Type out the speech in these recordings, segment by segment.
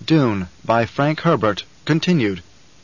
Dune by Frank Herbert, continued.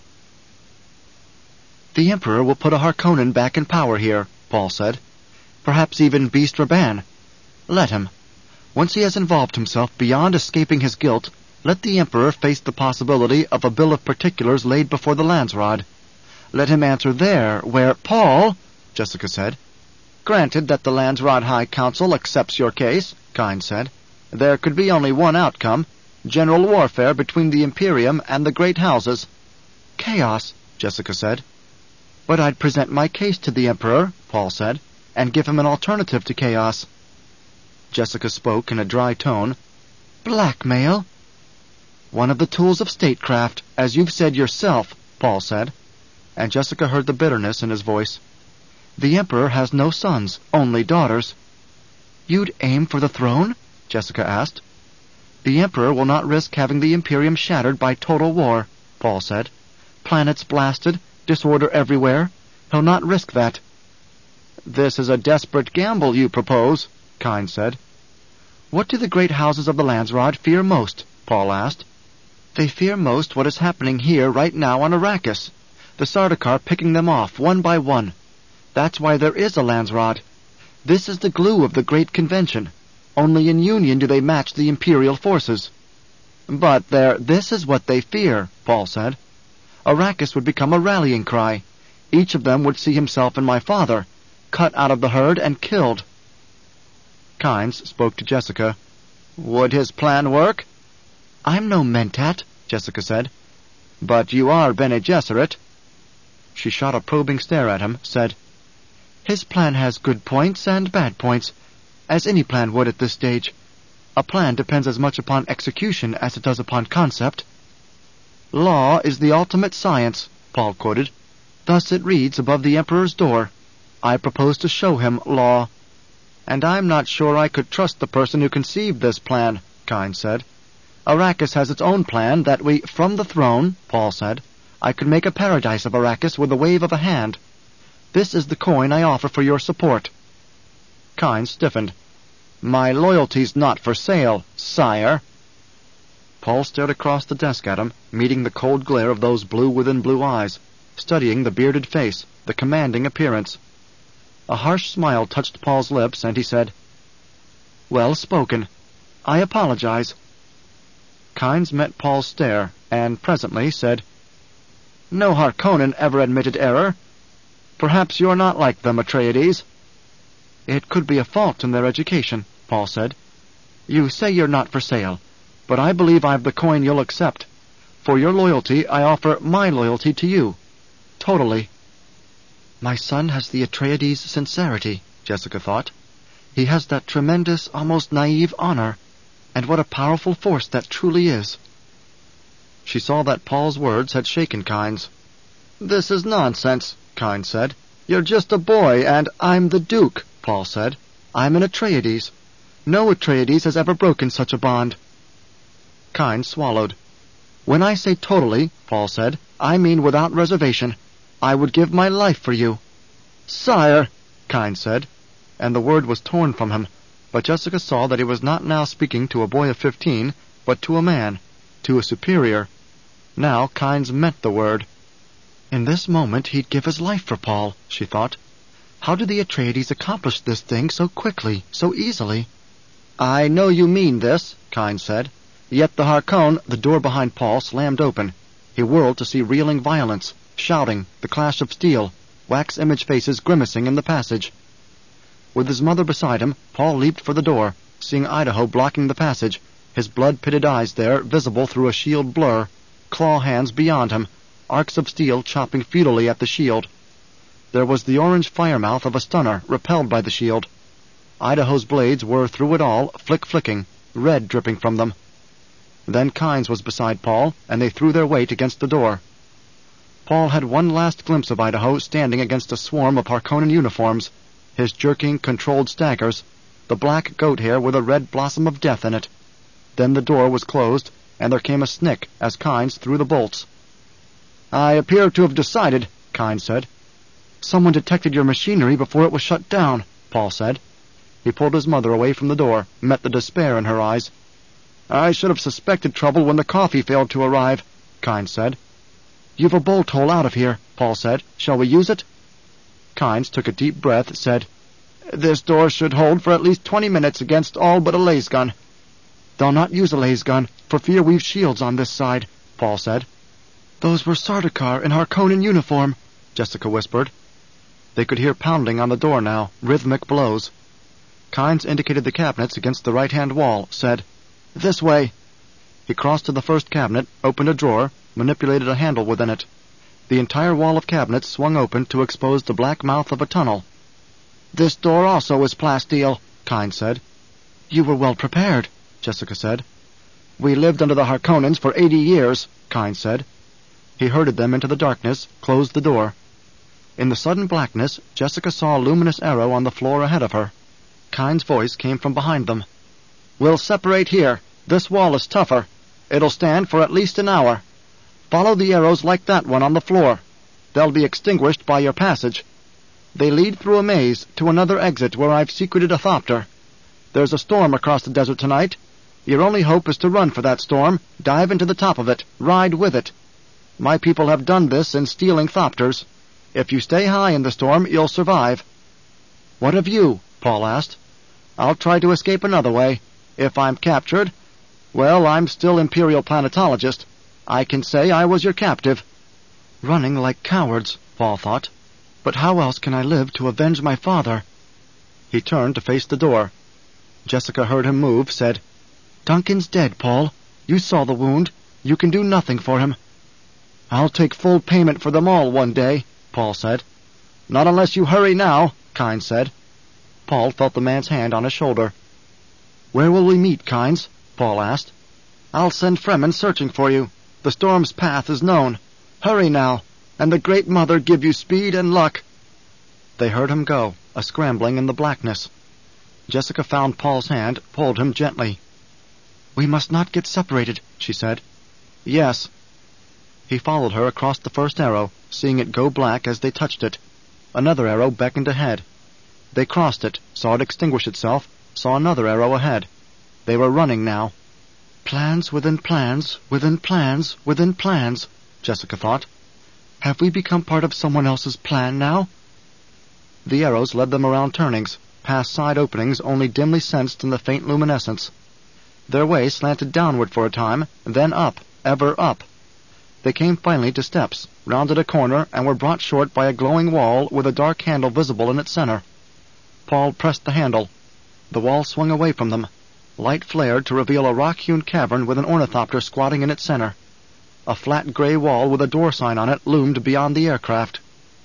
The Emperor will put a Harkonnen back in power here, Paul said. Perhaps even Beast Raban. Let him. Once he has involved himself beyond escaping his guilt, let the Emperor face the possibility of a bill of particulars laid before the Landsraad. Let him answer there, where Paul, Jessica said. Granted that the Landsraad High Council accepts your case, Kynes said. There could be only one outcome, general warfare between the Imperium and the great houses. Chaos, Jessica said. But I'd present my case to the Emperor, Paul said, and give him an alternative to chaos. Jessica spoke in a dry tone. Blackmail? One of the tools of statecraft, as you've said yourself, Paul said, and Jessica heard the bitterness in his voice. The Emperor has no sons, only daughters. You'd aim for the throne? Jessica asked. The Emperor will not risk having the Imperium shattered by total war, Paul said. Planets blasted, disorder everywhere. He'll not risk that. This is a desperate gamble you propose, Kynes said. What do the great houses of the Landsraad fear most? Paul asked. They fear most what is happening here right now on Arrakis. The Sardaukar picking them off one by one. That's why there is a Landsraad. This is the glue of the Great Convention. Only in union do they match the Imperial forces. But this is what they fear, Paul said. Arrakis would become a rallying cry. Each of them would see himself in my father, cut out of the herd and killed. Kynes spoke to Jessica. Would his plan work? I'm no Mentat, Jessica said. But you are Bene Gesserit. She shot a probing stare at him, said, His plan has good points and bad points, as any plan would at this stage. A plan depends as much upon execution as it does upon concept. Law is the ultimate science, Paul quoted. Thus it reads above the Emperor's door. I propose to show him law. And I'm not sure I could trust the person who conceived this plan, Kynes said. Arrakis has its own plan that from the throne, Paul said, I could make a paradise of Arrakis with a wave of a hand. This is the coin I offer for your support. Kynes stiffened. My loyalty's not for sale, sire. Paul stared across the desk at him, meeting the cold glare of those blue-within-blue eyes, studying the bearded face, the commanding appearance. A harsh smile touched Paul's lips, and he said, Well spoken. I apologize. Kynes met Paul's stare, and presently said, No Harkonnen ever admitted error. Perhaps you're not like them, Atreides. It could be a fault in their education, Paul said. You say you're not for sale, but I believe I've the coin you'll accept. For your loyalty, I offer my loyalty to you. Totally. My son has the Atreides sincerity, Jessica thought. He has that tremendous, almost naive honor, and what a powerful force that truly is. She saw that Paul's words had shaken Kynes. This is nonsense, Kynes said. You're just a boy, and I'm the Duke, Paul said. I'm an Atreides. No Atreides has ever broken such a bond. Kynes swallowed. When I say totally, Paul said, I mean without reservation. I would give my life for you. Sire, Kynes said, and the word was torn from him, but Jessica saw that he was not now speaking to a boy of 15, but to a man, to a superior. Now Kynes meant the word. In this moment he'd give his life for Paul, she thought. How did the Atreides accomplish this thing so quickly, so easily? I know you mean this, Kynes said. Yet the Harkonnen, the door behind Paul slammed open. He whirled to see reeling violence, shouting, the clash of steel, wax-image faces grimacing in the passage. With his mother beside him, Paul leaped for the door, seeing Idaho blocking the passage, his blood-pitted eyes there visible through a shield blur, claw hands beyond him, arcs of steel chopping futilely at the shield. There was the orange firemouth of a stunner repelled by the shield. Idaho's blades were, through it all, flick-flicking, red dripping from them. Then Kynes was beside Paul, and they threw their weight against the door. Paul had one last glimpse of Idaho standing against a swarm of Harkonnen uniforms, his jerking, controlled staggers, the black goat hair with a red blossom of death in it. Then the door was closed, and there came a snick as Kynes threw the bolts. I appear to have decided, Kynes said. Someone detected your machinery before it was shut down, Paul said. He pulled his mother away from the door, met the despair in her eyes. I should have suspected trouble when the coffee failed to arrive, Kynes said. You've a bolt hole out of here, Paul said. Shall we use it? Kynes took a deep breath, said, This door should hold for at least 20 minutes against all but a laser gun. They'll not use a laser gun, for fear we've shields on this side, Paul said. Those were Sardaukar in Harkonnen uniform, Jessica whispered. They could hear pounding on the door now, rhythmic blows. Kynes indicated the cabinets against the right-hand wall, said, This way. He crossed to the first cabinet, opened a drawer, manipulated a handle within it. The entire wall of cabinets swung open to expose the black mouth of a tunnel. This door also is plasteel, Kynes said. You were well prepared, Jessica said. We lived under the Harkonnens for 80 years, Kynes said. He herded them into the darkness, closed the door. In the sudden blackness, Jessica saw a luminous arrow on the floor ahead of her. Kynes' voice came from behind them. We'll separate here. This wall is tougher. It'll stand for at least an hour. Follow the arrows like that one on the floor. They'll be extinguished by your passage. They lead through a maze to another exit where I've secreted a thopter. There's a storm across the desert tonight. Your only hope is to run for that storm, dive into the top of it, ride with it. My people have done this in stealing thopters. If you stay high in the storm, you'll survive. What of you? Paul asked. I'll try to escape another way. If I'm captured, well, I'm still Imperial Planetologist. I can say I was your captive. Running like cowards, Paul thought. But how else can I live to avenge my father? He turned to face the door. Jessica heard him move, said, Duncan's dead, Paul. You saw the wound. You can do nothing for him. I'll take full payment for them all one day, Paul said. Not unless you hurry now, Kynes said. Paul felt the man's hand on his shoulder. Where will we meet, Kynes? Paul asked. I'll send Fremen searching for you. The storm's path is known. Hurry now, and the Great Mother give you speed and luck. They heard him go, a scrambling in the blackness. Jessica found Paul's hand, pulled him gently. We must not get separated, she said. Yes. He followed her across the first arrow, seeing it go black as they touched it. Another arrow beckoned ahead. They crossed it, saw it extinguish itself, saw another arrow ahead. They were running now. Plans within plans, within plans, within plans, Jessica thought. Have we become part of someone else's plan now? The arrows led them around turnings, past side openings only dimly sensed in the faint luminescence. Their way slanted downward for a time, then up, ever up. They came finally to steps, rounded a corner, and were brought short by a glowing wall with a dark handle visible in its center. Paul pressed the handle. The wall swung away from them. Light flared to reveal a rock-hewn cavern with an ornithopter squatting in its center. A flat gray wall with a door sign on it loomed beyond the aircraft.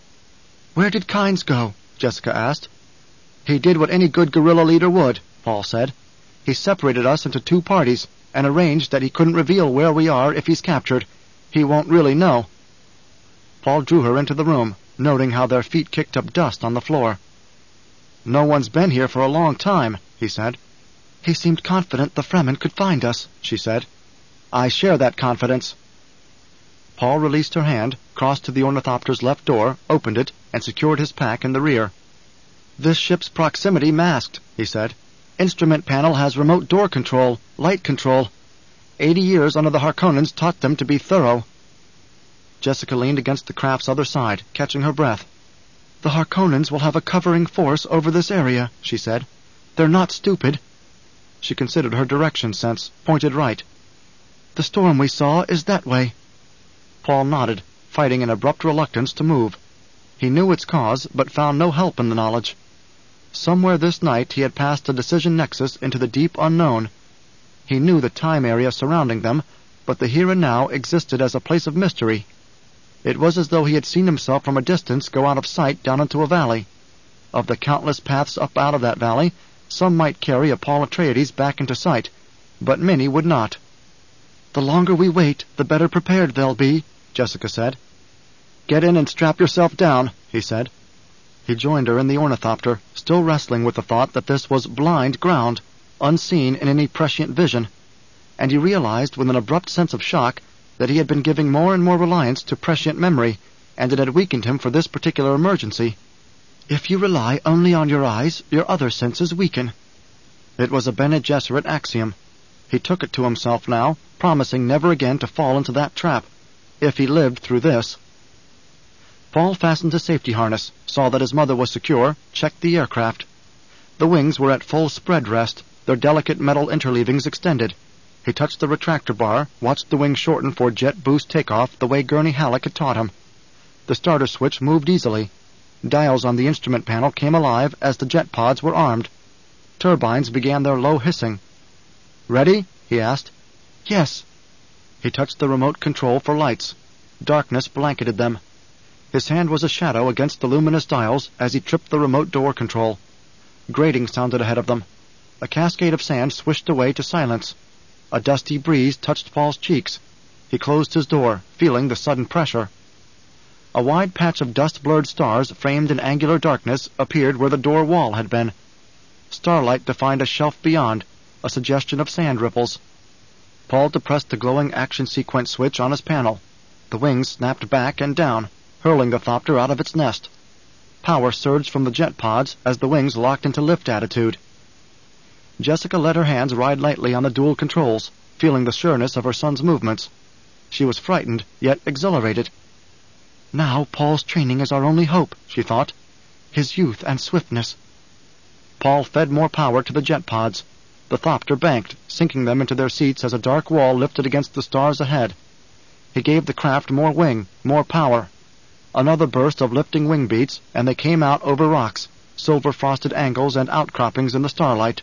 Where did Kynes go? Jessica asked. He did what any good guerrilla leader would, Paul said. He separated us into two parties and arranged that he couldn't reveal where we are if he's captured. He won't really know. Paul drew her into the room, noting how their feet kicked up dust on the floor. No one's been here for a long time, he said. He seemed confident the Fremen could find us, she said. I share that confidence. Paul released her hand, crossed to the ornithopter's left door, opened it, and secured his pack in the rear. This ship's proximity masked, he said. Instrument panel has remote door control, light control. 80 years under the Harkonnens taught them to be thorough. Jessica leaned against the craft's other side, catching her breath. The Harkonnens will have a covering force over this area, she said. They're not stupid. She considered her direction sense, pointed right. The storm we saw is that way. Paul nodded, fighting an abrupt reluctance to move. He knew its cause, but found no help in the knowledge. Somewhere this night he had passed a decision nexus into the deep unknown. He knew the time area surrounding them, but the here and now existed as a place of mystery. It was as though he had seen himself from a distance go out of sight down into a valley. Of the countless paths up out of that valley, some might carry a Paul Atreides back into sight, but many would not. The longer we wait, the better prepared they'll be, Jessica said. Get in and strap yourself down, he said. He joined her in the ornithopter, still wrestling with the thought that this was blind ground, unseen in any prescient vision, and he realized with an abrupt sense of shock that he had been giving more and more reliance to prescient memory, and it had weakened him for this particular emergency. If you rely only on your eyes, your other senses weaken. It was a Bene Gesserit axiom. He took it to himself now, promising never again to fall into that trap, if he lived through this. Paul fastened his safety harness, saw that his mother was secure, checked the aircraft. The wings were at full spread rest, their delicate metal interleavings extended. He touched the retractor bar, watched the wings shorten for jet boost takeoff the way Gurney Halleck had taught him. The starter switch moved easily. Dials on the instrument panel came alive as the jet pods were armed. Turbines began their low hissing. "Ready?" he asked. "Yes." He touched the remote control for lights. Darkness blanketed them. His hand was a shadow against the luminous dials as he tripped the remote door control. Grating sounded ahead of them. A cascade of sand swished away to silence. A dusty breeze touched Paul's cheeks. He closed his door, feeling the sudden pressure. A wide patch of dust-blurred stars framed in angular darkness appeared where the door wall had been. Starlight defined a shelf beyond, a suggestion of sand ripples. Paul depressed the glowing action sequence switch on his panel. The wings snapped back and down, hurling the Thopter out of its nest. Power surged from the jet pods as the wings locked into lift attitude. Jessica let her hands ride lightly on the dual controls, feeling the sureness of her son's movements. She was frightened, yet exhilarated. "Now Paul's training is our only hope," she thought. "His youth and swiftness." Paul fed more power to the jet pods. The Thopter banked, sinking them into their seats as a dark wall lifted against the stars ahead. He gave the craft more wing, more power. Another burst of lifting wing beats, and they came out over rocks, silver-frosted angles and outcroppings in the starlight.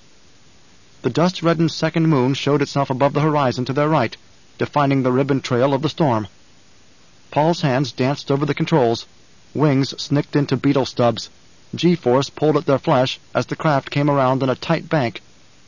The dust-reddened second moon showed itself above the horizon to their right, defining the ribbon trail of the storm. Paul's hands danced over the controls. Wings snicked into beetle stubs. G-force pulled at their flesh as the craft came around in a tight bank.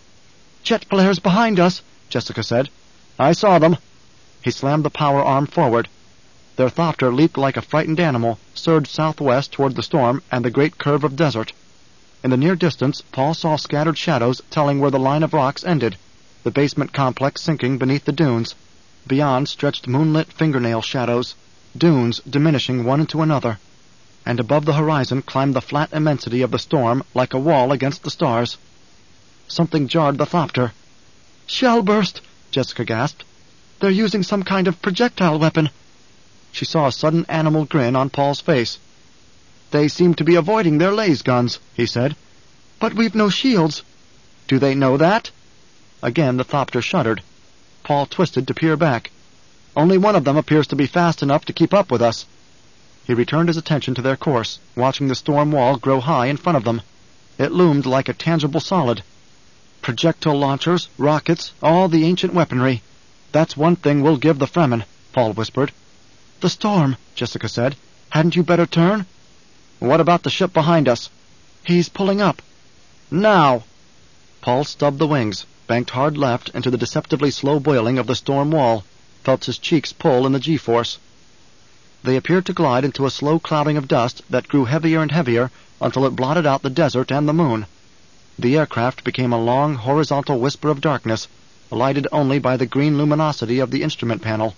"Jet flares behind us," Jessica said. "I saw them." He slammed the power arm forward. Their Thopter leaped like a frightened animal, surged southwest toward the storm and the great curve of desert. In the near distance, Paul saw scattered shadows telling where the line of rocks ended, the basement complex sinking beneath the dunes. Beyond stretched moonlit fingernail shadows, dunes diminishing one into another. And above the horizon climbed the flat immensity of the storm like a wall against the stars. Something jarred the Thopter. "Shell burst!" Jessica gasped. "They're using some kind of projectile weapon." She saw a sudden animal grin on Paul's face. "They seem to be avoiding their laser guns," he said. "But we've no shields." "Do they know that?" Again the Thopter shuddered. Paul twisted to peer back. "Only one of them appears to be fast enough to keep up with us." He returned his attention to their course, watching the storm wall grow high in front of them. It loomed like a tangible solid. "Projectile launchers, rockets, all the ancient weaponry. That's one thing we'll give the Fremen," Paul whispered. "The storm," Jessica said. "Hadn't you better turn?" "What about the ship behind us?" "He's pulling up." "Now!" Paul stubbed the wings, banked hard left into the deceptively slow boiling of the storm wall, felt his cheeks pull in the G-force. They appeared to glide into a slow clouding of dust that grew heavier and heavier until it blotted out the desert and the moon. The aircraft became a long, horizontal whisper of darkness, lighted only by the green luminosity of the instrument panel.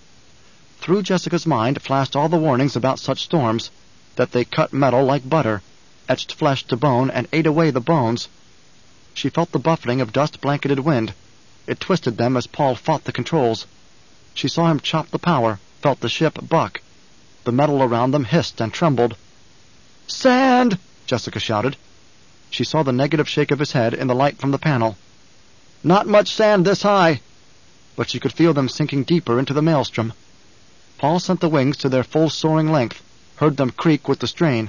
Through Jessica's mind flashed all the warnings about such storms, that they cut metal like butter, etched flesh to bone, and ate away the bones. She felt the buffeting of dust-blanketed wind. It twisted them as Paul fought the controls. She saw him chop the power, felt the ship buck. The metal around them hissed and trembled. "Sand!" Jessica shouted. She saw the negative shake of his head in the light from the panel. "Not much sand this high." But she could feel them sinking deeper into the maelstrom. Paul sent the wings to their full soaring length, heard them creak with the strain.